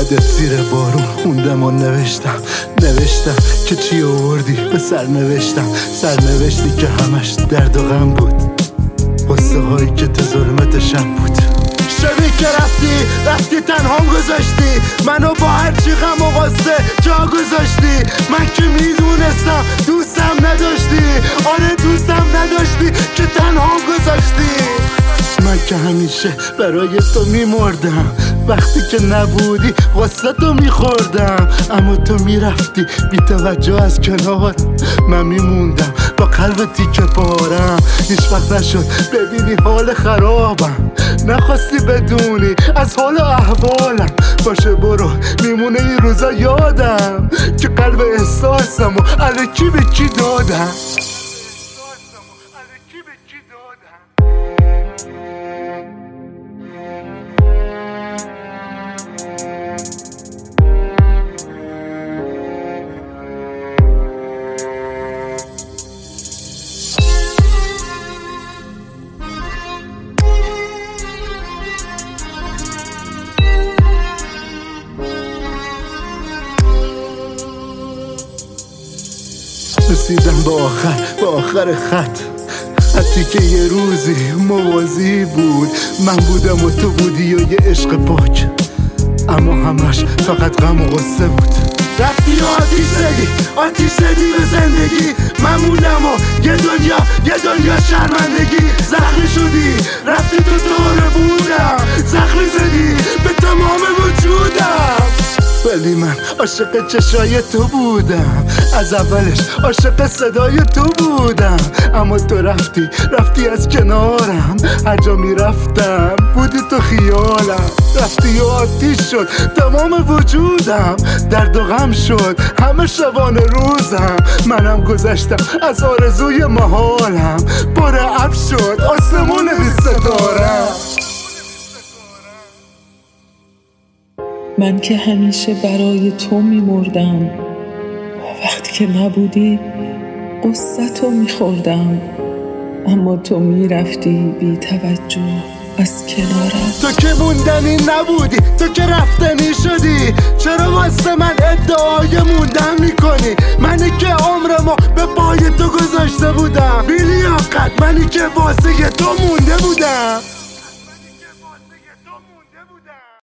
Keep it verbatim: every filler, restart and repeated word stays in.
یادت زیر بارون خوندم و نوشتم نوشتم که چی آوردی به سر نوشتم سرنوشتی که همش درد و غم بود، قصه هایی که تو ظلمت شب بود. شبی که رفتی رفتی تنهام گذاشتی منو با هرچی غم و غصه جا گذاشتی. من که میدونستم دوستم نداشتی، آره دوستم نداشتی که تنهام گذاشتی. من که همیشه برای تو میمردم، وقتی که نبودی غصه تو میخوردم، اما تو میرفتی بی توجه از کنار من میموندم با قلب تیکه پارم. هیچ وقت نشد ببینی حال خرابم، نخواستی بدونی از حال و احوالم. باشه برو میمونه این روزا یادم که قلب احساسم و الکی به کی دادم. رسیدم با آخر با آخر خط، خطی که یه روزی موازی بود. من بودم و تو بودی و یه عشق پاک، اما همش فقط غم و غصه بود. رفتی و آتیش زدی آتیش زدی به زندگی، من موندم و یه دنیا یه دنیا شرمندگی. زخمی شدی رفتی تو دوره بودم، زخمی زدی به تمام وجودم، ولی من عاشق چشای تو بودم، از اولش عاشق صدای تو بودم. اما تو رفتی رفتی از کنارم، هر جا میرفتم بودی تو خیالم. رفتی و آتیش شد تمام وجودم، درد و غم شد همه شبانه روزم. منم گذشتم از آرزوی محالم، پر ابر شد آسمون بی ستارم. من که همیشه برای تو میمردم، وقتی که نبودی قصه تو میخوردم، اما تو میرفتی بی توجه از کنارم. تو که موندنی نبودی، تو که رفتنی شدی، چرا واسه من ادعای موندن میکنی؟ منی که عمرمو به پای تو گذاشته بودم، بی لیاقت منی که واسه تو مونده بودم.